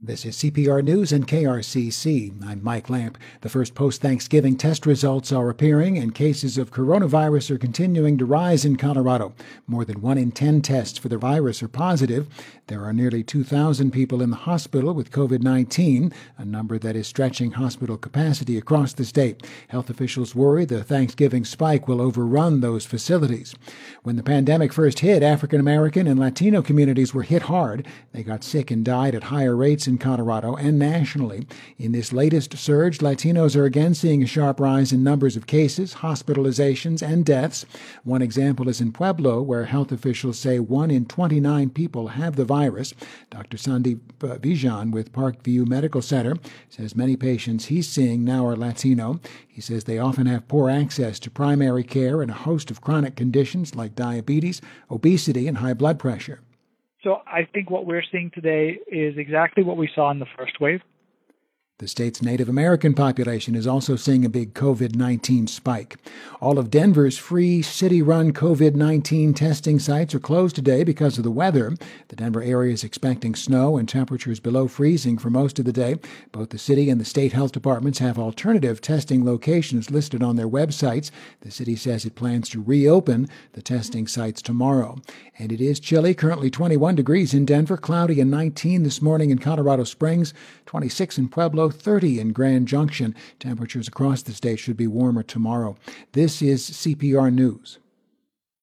This is CPR News and KRCC. I'm Mike Lamp. The first post-Thanksgiving test results are appearing, and cases of coronavirus are continuing to rise in Colorado. More than 1 in 10 tests for the virus are positive. There are nearly 2,000 people in the hospital with COVID-19, a number that is stretching hospital capacity across the state. Health officials worry the Thanksgiving spike will overrun those facilities. When the pandemic first hit, African American and Latino communities were hit hard. They got sick and died at higher rates in Colorado and nationally. In this latest surge, Latinos are again seeing a sharp rise in numbers of cases, hospitalizations, and deaths. One example is in Pueblo, where health officials say 1 in 29 people have the virus. Dr. Sandeep Vijan with Parkview Medical Center says many patients he's seeing now are Latino. He says they often have poor access to primary care and a host of chronic conditions like diabetes, obesity, and high blood pressure. So I think what we're seeing today is exactly what we saw in the first wave. The state's Native American population is also seeing a big COVID-19 spike. All of Denver's free city-run COVID-19 testing sites are closed today because of the weather. The Denver area is expecting snow and temperatures below freezing for most of the day. Both the city and the state health departments have alternative testing locations listed on their websites. The city says it plans to reopen the testing sites tomorrow. And it is chilly, currently 21 degrees in Denver, cloudy and 19 this morning in Colorado Springs, 26 in Pueblo, 30 in Grand Junction. Temperatures across the state should be warmer tomorrow. This is CPR News.